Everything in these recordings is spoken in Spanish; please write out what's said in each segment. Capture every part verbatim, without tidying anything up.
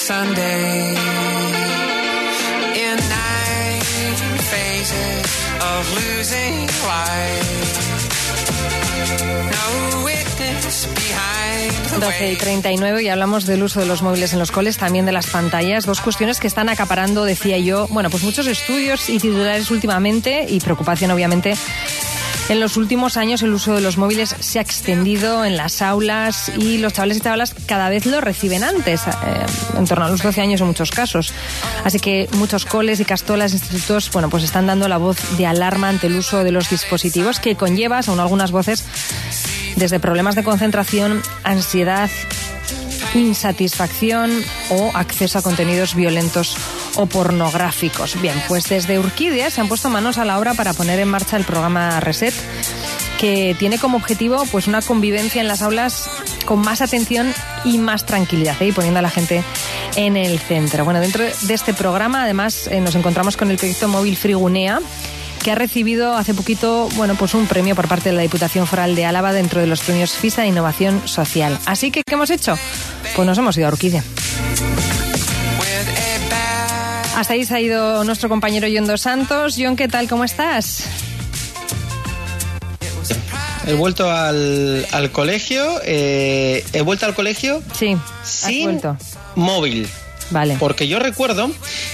Sunday in nine phases of losing life. No witness behind the doce y treinta y nueve y hablamos del uso de los móviles en los coles, también de las pantallas, dos cuestiones que están acaparando, decía yo, bueno, pues muchos estudios y titulares últimamente y preocupación obviamente. En los últimos años el uso de los móviles se ha extendido en las aulas y los chavales y chavalas cada vez lo reciben antes, eh, en torno a los doce años en muchos casos. Así que muchos coles y castolas, institutos, bueno, pues están dando la voz de alarma ante el uso de los dispositivos que conlleva, según algunas voces, desde problemas de concentración, ansiedad, insatisfacción o acceso a contenidos violentos o pornográficos. Bien, pues desde Urquide se han puesto manos a la obra para poner en marcha el programa Reset, que tiene como objetivo pues una convivencia en las aulas con más atención y más tranquilidad, ¿eh? Y poniendo a la gente en el centro. Bueno, dentro de este programa además eh, nos encontramos con el proyecto móvil Frigunea, que ha recibido hace poquito, bueno, pues un premio por parte de la Diputación Foral de Álava dentro de los premios FISA de Innovación Social. Así que, ¿qué hemos hecho? Pues nos hemos ido a Urquide. Hasta ahí se ha ido nuestro compañero John Dos Santos. John, ¿qué tal? ¿Cómo estás? He vuelto al, al colegio, eh, he vuelto al colegio sí, sin vuelto. móvil. Vale. Porque yo recuerdo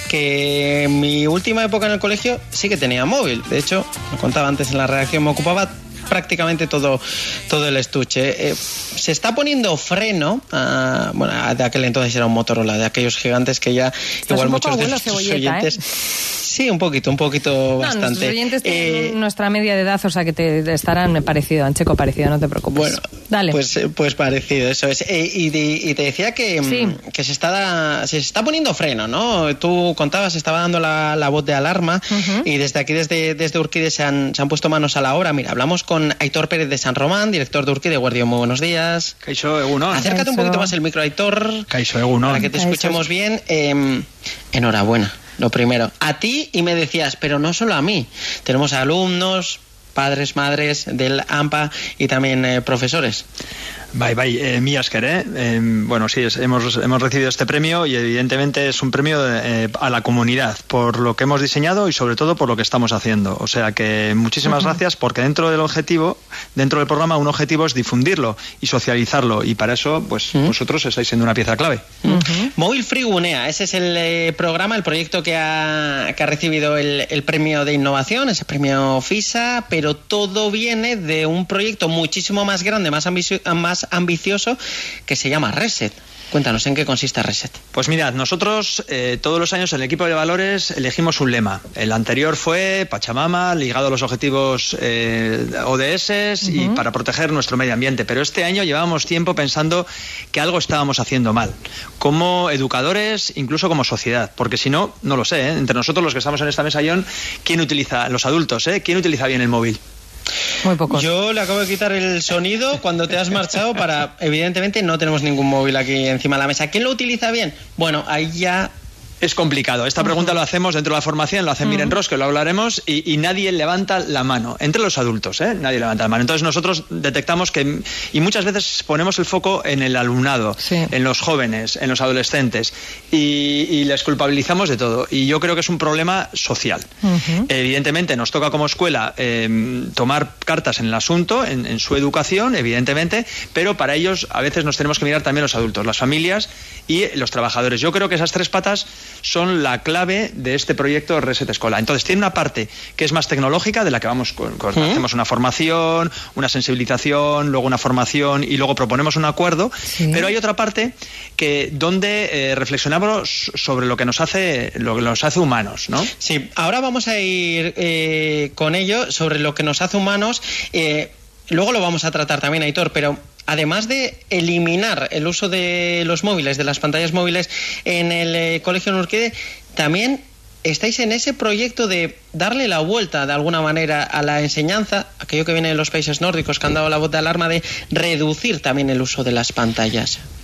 que en mi última época en el colegio sí que tenía móvil. De hecho, lo contaba antes en la redacción, me ocupaba prácticamente todo, todo el estuche. Eh, se está poniendo freno, a, bueno, de aquel entonces era un Motorola, de aquellos gigantes que ya Estás igual un muchos poco de abuelo, nuestros Cebolleta, oyentes... ¿eh? Sí, un poquito, un poquito no, bastante. Nuestros oyentes tienen eh, nuestra media de edad, o sea que te estarán parecido, Ancheco parecido, no te preocupes. Bueno, dale. Pues, pues parecido, eso es. Eh, y, y te decía que, sí. que se está se está poniendo freno, ¿no? Tú contabas, estaba dando la, la voz de alarma uh-huh. y desde aquí, desde, desde Urquide, se han, se han puesto manos a la obra. Mira, hablamos con Aitor Pérez de San Román, director de Urquide. Guardia, muy buenos días. Kaixo, egunon. Acércate Kaixo. un poquito más el micro, Aitor. Kaixo, egunon. Para que te Kaixo. escuchemos bien. Eh, enhorabuena. Lo primero, a ti, y me decías, pero no solo a mí. Tenemos alumnos, padres, madres del A M P A y también eh, profesores. Bai, bai, eh, mila esker, eh? eh bueno, sí, es, hemos, hemos recibido este premio y evidentemente es un premio eh, a la comunidad por lo que hemos diseñado y sobre todo por lo que estamos haciendo. O sea que muchísimas uh-huh. gracias, porque dentro del objetivo, dentro del programa, un objetivo es difundirlo y socializarlo, y para eso, pues uh-huh. vosotros estáis siendo una pieza clave. Uh-huh. Móvil Frigunea, ese es el eh, programa, el proyecto que ha, que ha recibido el, el premio de innovación, ese premio FISA, pero todo viene de un proyecto muchísimo más grande, más ambicioso, más ambicioso, que se llama Reset. Cuéntanos, ¿en qué consiste Reset? Pues mirad, nosotros eh, todos los años en el equipo de valores elegimos un lema. El anterior fue Pachamama, ligado a los objetivos eh, O D S uh-huh. y para proteger nuestro medio ambiente. Pero este año llevábamos tiempo pensando que algo estábamos haciendo mal, como educadores, incluso como sociedad. Porque si no, no lo sé, ¿eh? Entre nosotros los que estamos en esta mesa, John, ¿quién utiliza, los adultos, ¿eh? ¿Quién utiliza bien el móvil? Muy pocos. Yo le acabo de quitar el sonido cuando te has marchado para... Evidentemente no tenemos ningún móvil aquí encima de la mesa. ¿Quién lo utiliza bien? Bueno, ahí ya... Es complicado. Esta pregunta uh-huh. lo hacemos dentro de la formación, lo hace uh-huh. Miren Ross, que lo hablaremos, y, y nadie levanta la mano. Entre los adultos, ¿eh? Nadie levanta la mano. Entonces nosotros detectamos que, y muchas veces ponemos el foco en el alumnado, sí. en los jóvenes, en los adolescentes, y, y les culpabilizamos de todo. Y yo creo que es un problema social. Uh-huh. Evidentemente nos toca como escuela eh, tomar cartas en el asunto, en, en su educación, evidentemente, pero para ellos a veces nos tenemos que mirar también los adultos, las familias y los trabajadores. Yo creo que esas tres patas son la clave de este proyecto Reset Escola. Entonces tiene una parte que es más tecnológica, de la que vamos con, con, ¿Mm? hacemos una formación, una sensibilización, luego una formación y luego proponemos un acuerdo, sí. pero hay otra parte que donde eh, reflexionamos sobre lo que nos hace lo que nos hace humanos, ¿no? Sí, ahora vamos a ir eh, con ello, sobre lo que nos hace humanos. Eh, luego lo vamos a tratar también, Aitor, pero además de eliminar el uso de los móviles, de las pantallas móviles en el eh, colegio en Urquide, también estáis en ese proyecto de darle la vuelta de alguna manera a la enseñanza, aquello que viene de los países nórdicos, que han dado la voz de alarma, de reducir también el uso de las pantallas.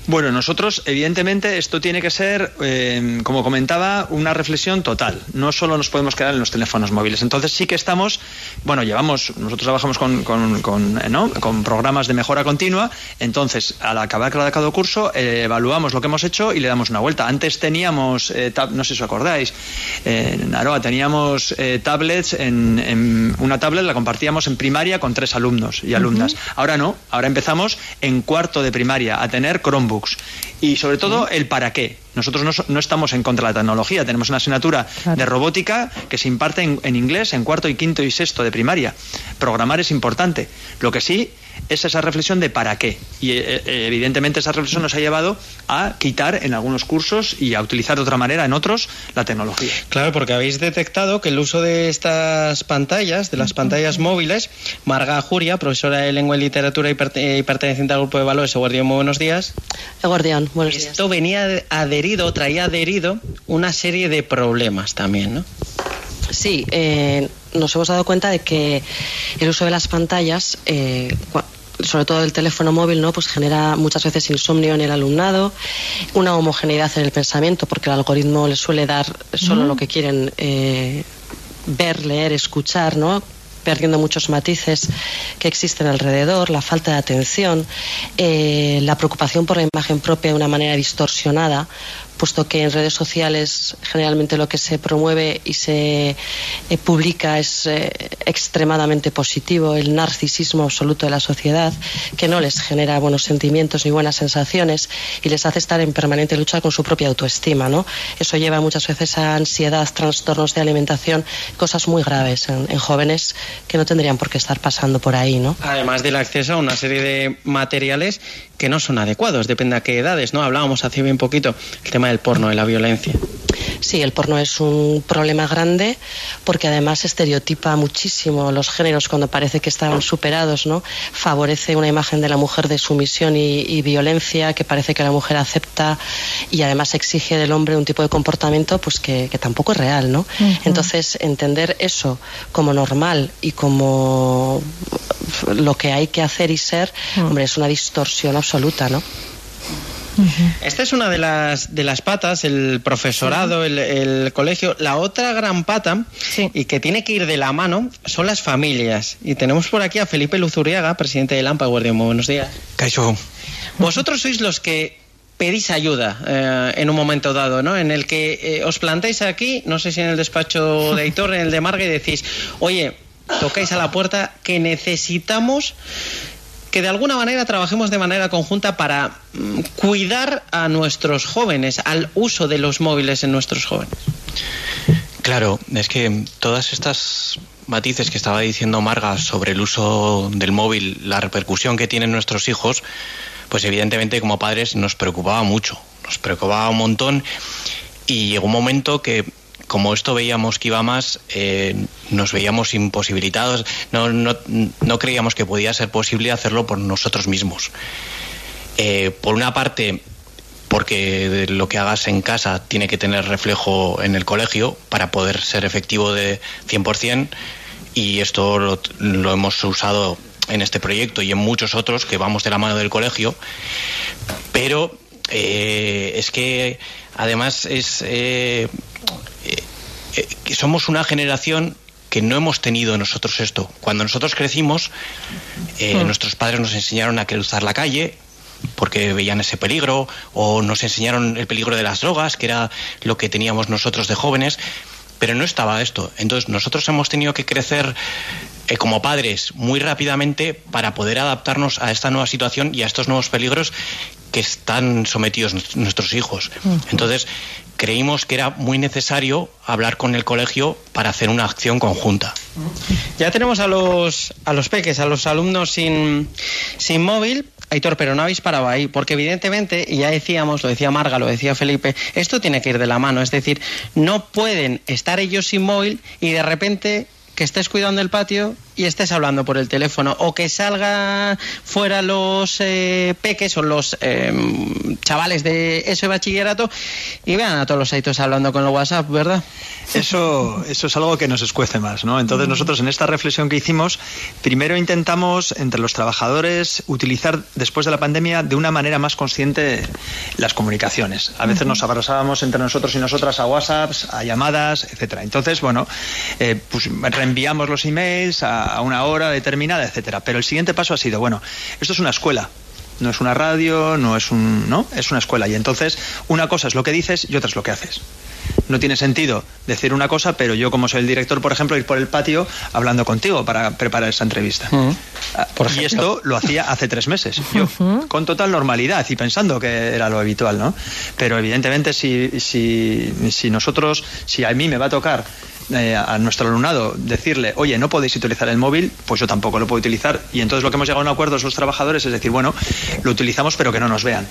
Bueno, nosotros, evidentemente, esto tiene que ser, eh, como comentaba, una reflexión total. No solo nos podemos quedar en los teléfonos móviles. Entonces sí que estamos, bueno, llevamos, nosotros trabajamos con, con, con, eh, ¿no? con programas de mejora continua. Entonces, al acabar cada curso, eh, evaluamos lo que hemos hecho y le damos una vuelta. Antes teníamos, eh, tab, no sé si os acordáis, eh, en Aroa teníamos eh, tablets, en, en una tablet la compartíamos en primaria con tres alumnos y alumnas. Uh-huh. Ahora no, ahora empezamos en cuarto de primaria a tener Chromebook. Y sobre todo el para qué. Nosotros no, no estamos en contra de la tecnología, tenemos una asignatura claro. de robótica que se imparte en, en inglés en cuarto y quinto y sexto de primaria. Programar es importante. Lo que sí es esa reflexión de para qué. Y eh, evidentemente esa reflexión nos ha llevado a quitar en algunos cursos y a utilizar de otra manera en otros la tecnología. Claro, porque habéis detectado que el uso de estas pantallas, de las pantallas móviles, Marga Juria, profesora de Lengua y Literatura y, perte- y perteneciente al grupo de valores, Eguardión, muy buenos días. Eguardión, buenos días. Esto venía adherido, traía adherido una serie de problemas también, ¿no? Sí, eh, nos hemos dado cuenta de que el uso de las pantallas, eh, sobre todo el teléfono móvil, ¿no? Pues genera muchas veces insomnio en el alumnado, una homogeneidad en el pensamiento, porque el algoritmo les suele dar solo mm. lo que quieren eh, ver, leer, escuchar, ¿no? Perdiendo muchos matices que existen alrededor, la falta de atención, eh, la preocupación por la imagen propia de una manera distorsionada, puesto que en redes sociales generalmente lo que se promueve y se eh, publica es eh, extremadamente positivo, el narcisismo absoluto de la sociedad, que no les genera buenos sentimientos ni buenas sensaciones y les hace estar en permanente lucha con su propia autoestima, ¿no? Eso lleva muchas veces a ansiedad, trastornos de alimentación, cosas muy graves en, en jóvenes que no tendrían por qué estar pasando por ahí, ¿no? Además del acceso a una serie de materiales que no son adecuados, depende a qué edades, ¿no? Hablábamos hace bien poquito el tema del porno, de la violencia. Sí, el porno es un problema grande porque además estereotipa muchísimo los géneros cuando parece que están superados, ¿no? Favorece una imagen de la mujer de sumisión y, y violencia que parece que la mujer acepta y además exige del hombre un tipo de comportamiento pues que, que tampoco es real, ¿no? Uh-huh. Entonces, entender eso como normal y como lo que hay que hacer y ser, uh-huh. hombre, es una distorsión absoluta, ¿no? Esta es una de las de las patas, el profesorado, sí. el, el colegio. La otra gran pata, sí. y que tiene que ir de la mano, son las familias. Y tenemos por aquí a Felipe Luzuriaga, presidente de Lampa Guardián. Muy buenos días. Caixo. Vosotros sois los que pedís ayuda eh, en un momento dado, ¿no? En el que eh, os plantáis aquí, no sé si en el despacho de Aitor, en el de Marga, y decís, oye, tocáis a la puerta que necesitamos que de alguna manera trabajemos de manera conjunta para mm, cuidar a nuestros jóvenes, al uso de los móviles en nuestros jóvenes. Claro, es que todas estas matices que estaba diciendo Marga sobre el uso del móvil, la repercusión que tienen nuestros hijos, pues evidentemente como padres nos preocupaba mucho, nos preocupaba un montón y llegó un momento que como esto veíamos que iba más, eh, nos veíamos imposibilitados, no, no, no creíamos que podía ser posible hacerlo por nosotros mismos. Eh, por una parte, porque lo que hagas en casa tiene que tener reflejo en el colegio para poder ser efectivo de cien por ciento, y esto lo, lo hemos usado en este proyecto y en muchos otros que vamos de la mano del colegio, pero eh, es que además es... Eh, Eh, eh, somos una generación que no hemos tenido nosotros esto. Cuando nosotros crecimos, eh, mm. nuestros padres nos enseñaron a cruzar la calle porque veían ese peligro, o nos enseñaron el peligro de las drogas, que era lo que teníamos nosotros de jóvenes, pero no estaba esto. Entonces nosotros hemos tenido que crecer eh, como padres muy rápidamente para poder adaptarnos a esta nueva situación y a estos nuevos peligros que están sometidos nuestros hijos. Entonces creímos que era muy necesario hablar con el colegio para hacer una acción conjunta. Ya tenemos a los a los peques, a los alumnos sin, sin móvil, Aitor, pero no habéis parado ahí, porque evidentemente, y ya decíamos, lo decía Marga, lo decía Felipe, esto tiene que ir de la mano, es decir, no pueden estar ellos sin móvil y de repente que estés cuidando el patio y estés hablando por el teléfono, o que salga fuera los eh, peques o los eh, chavales de ese bachillerato y vean a todos los aitos hablando con el WhatsApp, ¿verdad? Eso, eso es algo que nos escuece más, ¿no? Entonces nosotros en esta reflexión que hicimos, primero intentamos entre los trabajadores utilizar después de la pandemia de una manera más consciente las comunicaciones. A veces uh-huh. nos abrazábamos entre nosotros y nosotras a WhatsApps, a llamadas, etcétera. Entonces, bueno, eh, pues reenviamos los emails a, a una hora determinada, etcétera. Pero el siguiente paso ha sido, bueno, esto es una escuela. No es una radio, no es un... no, es una escuela. Y entonces, una cosa es lo que dices y otra es lo que haces. No tiene sentido decir una cosa, pero yo, como soy el director, por ejemplo, ir por el patio hablando contigo para preparar esa entrevista. Uh-huh. Por y esto lo hacía hace tres meses, yo, uh-huh. con total normalidad y pensando que era lo habitual, ¿no? Pero evidentemente si, si, si nosotros, si a mí me va a tocar Eh, a nuestro alumnado decirle, oye, no podéis utilizar el móvil, pues yo tampoco lo puedo utilizar. Y entonces lo que hemos llegado a un acuerdo los trabajadores es decir, bueno, lo utilizamos pero que no nos vean.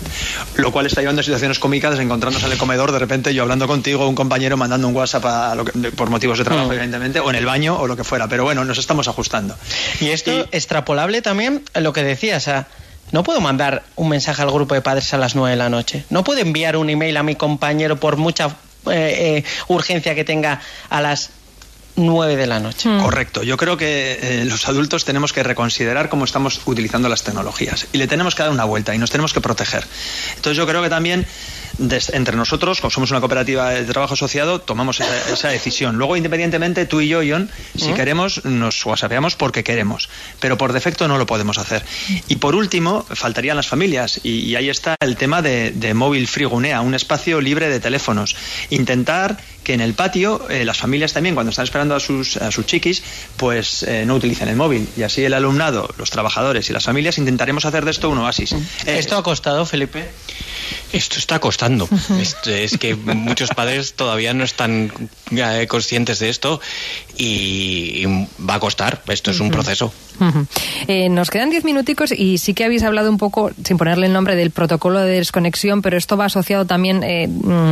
Lo cual está llevando a situaciones cómicas, encontrarnos en el comedor de repente yo hablando contigo, un compañero mandando un WhatsApp a lo que, por motivos de trabajo, mm. evidentemente, o en el baño o lo que fuera. Pero bueno, nos estamos ajustando. Y esto y, extrapolable también a lo que decías, a no puedo mandar un mensaje al grupo de padres a las nueve de la noche. No puedo enviar un email a mi compañero por mucha Eh, eh, urgencia que tenga a las nueve de la noche. Mm. Correcto. Yo creo que eh, los adultos tenemos que reconsiderar cómo estamos utilizando las tecnologías y le tenemos que dar una vuelta y nos tenemos que proteger. Entonces yo creo que también des, entre nosotros, como somos una cooperativa de trabajo asociado, tomamos esa, esa decisión. Luego, independientemente, tú y yo, Ion, si ¿Mm? queremos, nos whatsappeamos porque queremos, pero por defecto no lo podemos hacer. Y por último, faltarían las familias y, y ahí está el tema de, de Móvil Free Gunea, un espacio libre de teléfonos. Intentar que en el patio eh, las familias también, cuando están esperando a sus, a sus chiquis, pues eh, no utilicen el móvil. Y así el alumnado, los trabajadores y las familias intentaremos hacer de esto un oasis. Eh, ¿Esto ha costado, Felipe? Esto está costando. Uh-huh. Esto es que muchos padres todavía no están eh, conscientes de esto y, y va a costar. Esto es uh-huh. un proceso. Uh-huh. Eh, nos quedan diez minuticos y sí que habéis hablado un poco, sin ponerle el nombre, del protocolo de desconexión, pero esto va asociado también eh,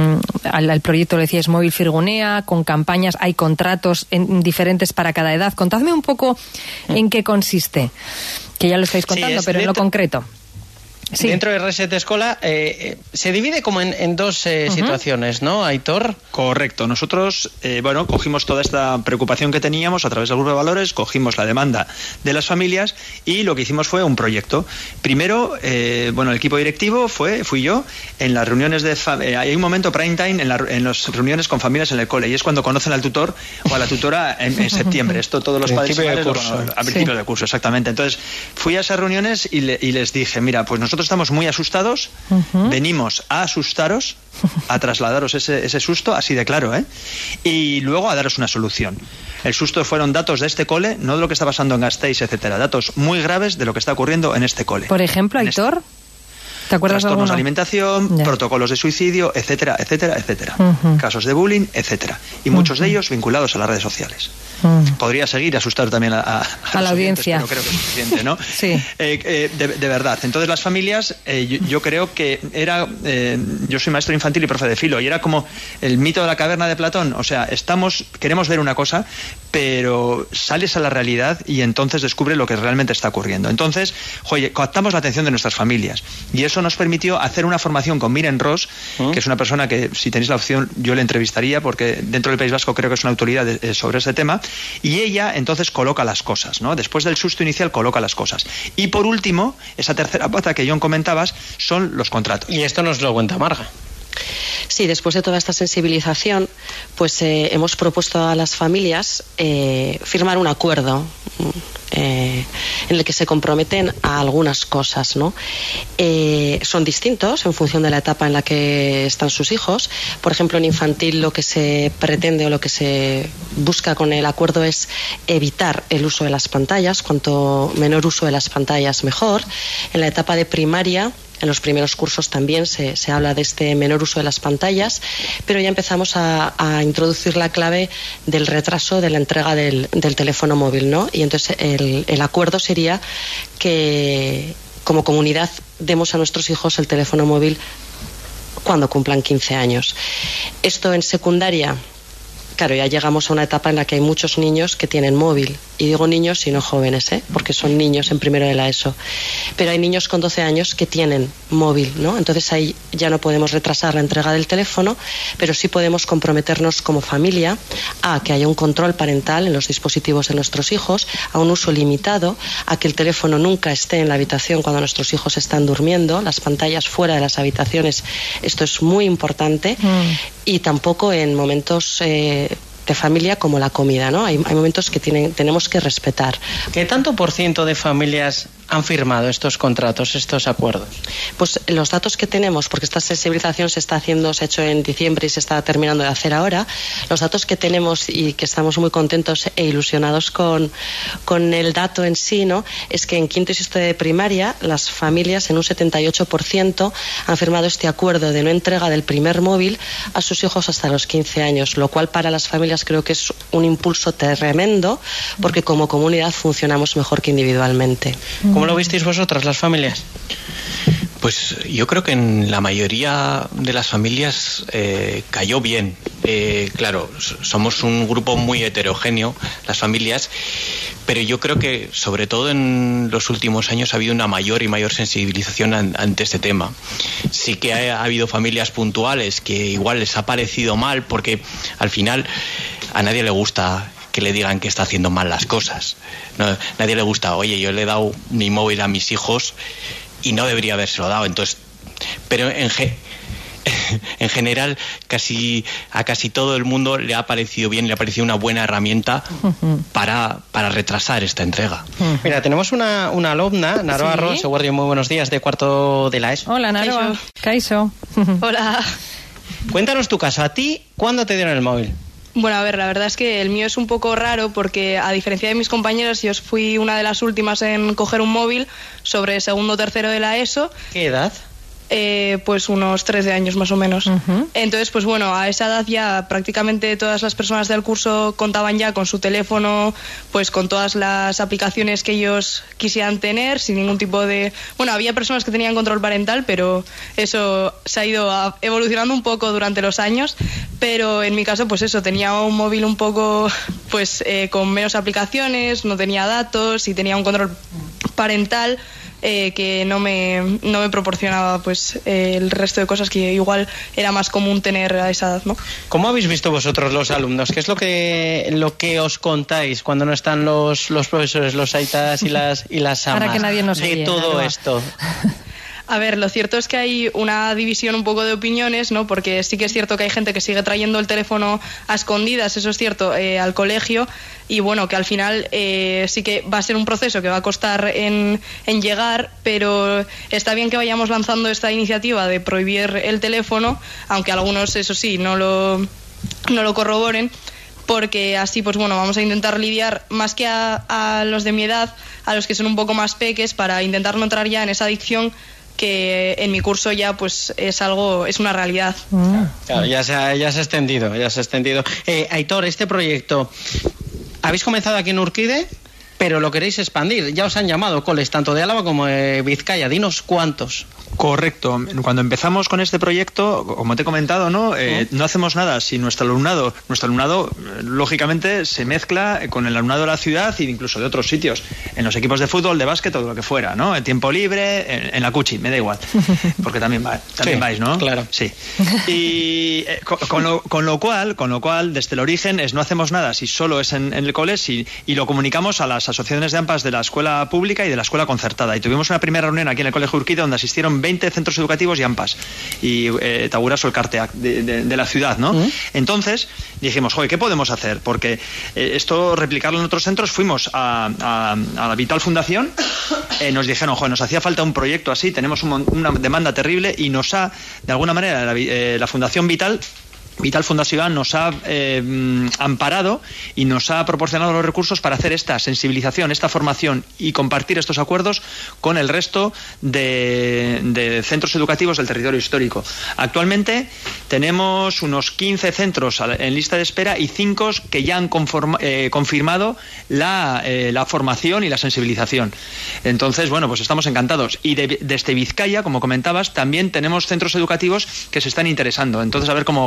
al, al proyecto, lo decíais, Móvil Free Gunea, con campañas, hay contratos en, diferentes para cada edad. Contadme un poco uh-huh. en qué consiste, que ya lo estáis contando, sí, pero en lo concreto. Sí. Dentro de Reset Escola eh, se divide como en, en dos eh, uh-huh. situaciones, ¿no, Aitor? Correcto. Nosotros, eh, bueno, cogimos toda esta preocupación que teníamos a través del grupo de valores, cogimos la demanda de las familias y lo que hicimos fue un proyecto. Primero, eh, bueno, el equipo directivo fue, fui yo, en las reuniones de... Fa- eh, hay un momento prime time en, la, en las reuniones con familias en el cole y es cuando conocen al tutor o a la tutora en, en septiembre. Esto todos los padres y madres lo conocen. A principios sí. de curso, exactamente. Entonces, fui a esas reuniones y, le, y les dije, mira, pues nosotros estamos muy asustados, uh-huh. venimos a asustaros, a trasladaros ese, ese susto, así de claro, ¿eh? Y luego a daros una solución. El susto fueron datos de este cole, no de lo que está pasando en Gasteiz, etcétera, datos muy graves de lo que está ocurriendo en este cole. Por ejemplo, Aitor, este... ¿te acuerdas de alguno? Trastornos de alimentación, ya. protocolos de suicidio, etcétera, etcétera, etcétera. Uh-huh. Casos de bullying, etcétera. Y muchos uh-huh. de ellos vinculados a las redes sociales. Uh-huh. Podría seguir asustar también a, a, a, a la audiencia. Pero creo que es suficiente, ¿no? sí. Eh, eh, de, de verdad. Entonces las familias, eh, yo, yo creo que era... Eh, yo soy maestro infantil y profe de filo, y era como el mito de la caverna de Platón. O sea, estamos queremos ver una cosa, pero sales a la realidad y entonces descubre lo que realmente está ocurriendo. Entonces, oye, captamos la atención de nuestras familias. Y eso nos permitió hacer una formación con Miren Ross, ¿Mm? que es una persona que, si tenéis la opción, yo le entrevistaría, porque dentro del País Vasco creo que es una autoridad de, de, sobre ese tema, y ella entonces coloca las cosas, ¿no? Después del susto inicial coloca las cosas. Y por último, esa tercera pata que John comentabas, son los contratos. Y esto nos lo cuenta Marga. Sí, después de toda esta sensibilización, pues eh, hemos propuesto a las familias eh, firmar un acuerdo eh, en el que se comprometen a algunas cosas, ¿no? Eh, son distintos en función de la etapa en la que están sus hijos. Por ejemplo, en infantil lo que se pretende o lo que se busca con el acuerdo es evitar el uso de las pantallas. Cuanto menor uso de las pantallas, mejor. En la etapa de primaria, en los primeros cursos también se, se habla de este menor uso de las pantallas, pero ya empezamos a, a introducir la clave del retraso de la entrega del, del teléfono móvil, ¿no? Y entonces el, el acuerdo sería que como comunidad demos a nuestros hijos el teléfono móvil cuando cumplan quince años. Esto en secundaria, claro, ya llegamos a una etapa en la que hay muchos niños que tienen móvil y digo niños y no jóvenes, ¿eh? Porque son niños en primero de la ESO, pero hay niños con doce años que tienen móvil, ¿no? Entonces ahí ya no podemos retrasar la entrega del teléfono, pero sí podemos comprometernos como familia a que haya un control parental en los dispositivos de nuestros hijos, a un uso limitado, a que el teléfono nunca esté en la habitación cuando nuestros hijos están durmiendo, las pantallas fuera de las habitaciones, esto es muy importante, mm. y tampoco en momentos eh, de familia como la comida, ¿no? Hay, hay momentos que tienen, tenemos que respetar. ¿Qué tanto por ciento de familias han firmado estos contratos, estos acuerdos? Pues los datos que tenemos, porque esta sensibilización se está haciendo, se ha hecho en diciembre y se está terminando de hacer ahora, los datos que tenemos y que estamos muy contentos e ilusionados con, con el dato en sí, ¿no? Es que en quinto y sexto de primaria las familias en un setenta y ocho por ciento han firmado este acuerdo de no entrega del primer móvil a sus hijos hasta los quince años, lo cual para las familias creo que es un impulso tremendo, porque como comunidad funcionamos mejor que individualmente. ¿Cómo lo visteis vosotras, las familias? Pues yo creo que en la mayoría de las familias eh, cayó bien. Eh, claro, somos un grupo muy heterogéneo, las familias, pero yo creo que sobre todo en los últimos años ha habido una mayor y mayor sensibilización an, ante este tema. Sí que ha, ha habido familias puntuales que igual les ha parecido mal, porque al final a nadie le gusta que le digan que está haciendo mal las cosas. No, nadie le gusta, oye, yo le he dado mi móvil a mis hijos y no debería habérselo dado. Entonces, pero en, ge, en general casi a casi todo el mundo le ha parecido bien, le ha parecido una buena herramienta para, para retrasar esta entrega. Mira, tenemos una, una alumna, Naroa ¿Sí? Ross, muy buenos días, de cuarto de la ESO. Hola, Naroa. Kaiso. Hola. Cuéntanos tu caso. ¿A ti cuándo te dieron el móvil? Bueno, a ver, la verdad es que el mío es un poco raro porque, a diferencia de mis compañeros, yo fui una de las últimas en coger un móvil sobre segundo o tercero de la ESO. ¿Qué edad? Eh, pues unos trece años más o menos. Uh-huh. Entonces, pues bueno, a esa edad ya prácticamente todas las personas del curso contaban ya con su teléfono, pues con todas las aplicaciones que ellos quisieran tener, sin ningún tipo de... Bueno, había personas que tenían control parental, pero eso se ha ido a... evolucionando un poco durante los años, pero en mi caso, pues eso, tenía un móvil un poco, pues eh, con menos aplicaciones, no tenía datos y tenía un control parental Eh, que no me, no me proporcionaba pues eh, el resto de cosas que igual era más común tener a esa edad, ¿no? ¿Cómo habéis visto vosotros los alumnos? ¿Qué es lo que lo que os contáis cuando no están los, los profesores, los aitas y las y las amas? Para que nadie nos de oye, todo Naroa. esto. A ver, lo cierto es que hay una división un poco de opiniones, ¿no? Porque sí que es cierto que hay gente que sigue trayendo el teléfono a escondidas, eso es cierto, eh, al colegio, y bueno, que al final eh, sí que va a ser un proceso que va a costar en, en llegar, pero está bien que vayamos lanzando esta iniciativa de prohibir el teléfono, aunque algunos, eso sí, no lo, no lo corroboren, porque así, pues bueno, vamos a intentar lidiar más que a, a los de mi edad, a los que son un poco más peques, para intentar no entrar ya en esa adicción que en mi curso ya pues es algo, es una realidad. Mm. Claro, ya se ha, ya se ha extendido, ya se ha extendido. Eh, Aitor, este proyecto, habéis comenzado aquí en Urquide, pero lo queréis expandir. Ya os han llamado coles tanto de Álava como de Vizcaya. Dinos cuántos. Correcto. Cuando empezamos con este proyecto, como te he comentado, ¿no? Eh, no hacemos nada si nuestro alumnado, nuestro alumnado, lógicamente, se mezcla con el alumnado de la ciudad e incluso de otros sitios, en los equipos de fútbol, de básquet o de lo que fuera, ¿no? En tiempo libre, en, en la cuchi, me da igual, porque también, va, también sí, vais, ¿no? Claro. Sí. Y eh, con, con, lo, con lo cual, con lo cual, desde el origen, es no hacemos nada si solo es en, en el cole si, y lo comunicamos a las asociaciones de AMPAs de la escuela pública y de la escuela concertada. Y tuvimos una primera reunión aquí en el Colegio Urquide donde asistieron veinte centros educativos y AMPAs y eh, Taburas o el Carteac de, de, de la ciudad, ¿no? ¿Mm? Entonces dijimos, joder, ¿qué podemos hacer? Porque eh, esto, replicarlo en otros centros, fuimos a, a, a la Vital Fundación, eh, nos dijeron, joder, nos hacía falta un proyecto así, tenemos un, una demanda terrible y nos ha, de alguna manera, la, eh, la Fundación Vital Vital Fundación nos ha eh, amparado y nos ha proporcionado los recursos para hacer esta sensibilización, esta formación y compartir estos acuerdos con el resto de, de centros educativos del territorio histórico. Actualmente tenemos unos quince centros en lista de espera y cinco que ya han conforma, eh, confirmado la, eh, la formación y la sensibilización. Entonces, bueno, pues estamos encantados. Y de, desde Vizcaya, como comentabas, también tenemos centros educativos que se están interesando. Entonces, a ver cómo, cómo lo podemos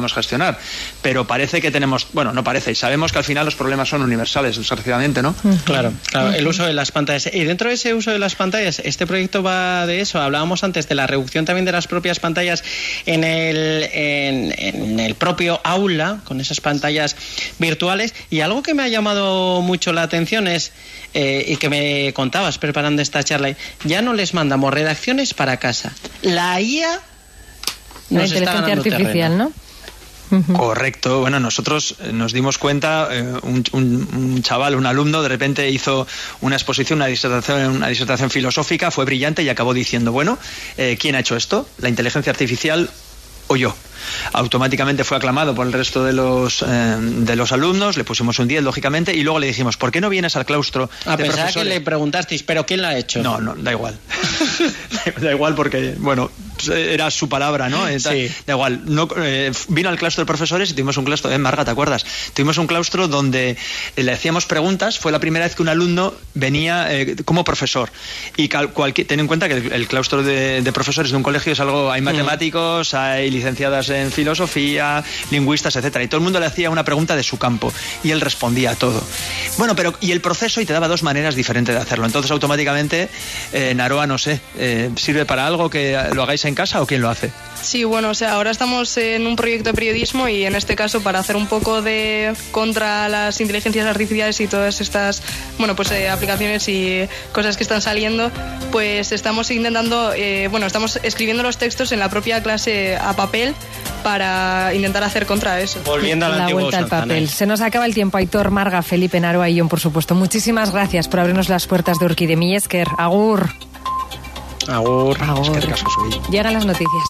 podemos gestionar. Pero parece que tenemos, bueno, no parece, y sabemos que al final los problemas son universales, desgraciadamente, ¿no? Claro, claro, el uso de las pantallas. Y dentro de ese uso de las pantallas, este proyecto va de eso. Hablábamos antes de la reducción también de las propias pantallas en el, en, en el propio aula, con esas pantallas virtuales. Y algo que me ha llamado mucho la atención es, eh, y que me contabas preparando esta charla, ya no les mandamos redacciones para casa. La I A La nos está inteligencia ganando artificial, terreno. ¿no? Correcto. Bueno, nosotros nos dimos cuenta, eh, un, un, un chaval, un alumno, de repente hizo una exposición, una disertación, una disertación filosófica, fue brillante y acabó diciendo, bueno, eh, ¿quién ha hecho esto? ¿La inteligencia artificial o yo? Automáticamente fue aclamado por el resto de los eh, de los alumnos, le pusimos un diez, lógicamente, y luego le dijimos, ¿por qué no vienes al claustro A de pesar profesores? que le preguntasteis, ¿pero quién la ha hecho? No, no, da igual. Da igual porque, bueno, era su palabra, ¿no? Eh, Sí. Da igual. No, eh, vino al claustro de profesores y tuvimos un claustro, eh, Marga, ¿te acuerdas? Tuvimos un claustro donde eh, le hacíamos preguntas. Fue la primera vez que un alumno venía eh, como profesor. Y cal, cualquier, ten en cuenta que el, el claustro de, de profesores de un colegio es algo, hay matemáticos, hay licenciadas en filosofía, lingüistas, etcétera. Y todo el mundo le hacía una pregunta de su campo y él respondía a todo. Bueno, pero y el proceso, y te daba dos maneras diferentes de hacerlo. Entonces, automáticamente, eh, Naroa, no sé, eh, ¿sirve para algo que lo hagáis en casa o quién lo hace? Sí, bueno, o sea, ahora estamos en un proyecto de periodismo y en este caso para hacer un poco de contra las inteligencias artificiales y todas estas, bueno, pues eh, aplicaciones y cosas que están saliendo, pues estamos intentando, eh, bueno, estamos escribiendo los textos en la propia clase a papel para intentar hacer contra eso. Volviendo a la, La antigua vuelta al usanza, papel. ¿no? Se nos acaba el tiempo. Aitor, Marga, Felipe, Naroa y Jon, por supuesto. Muchísimas gracias por abrirnos las puertas de Urquide Millesker. Agur. Agur. Agur. Es que el caso soy. Llegan las noticias.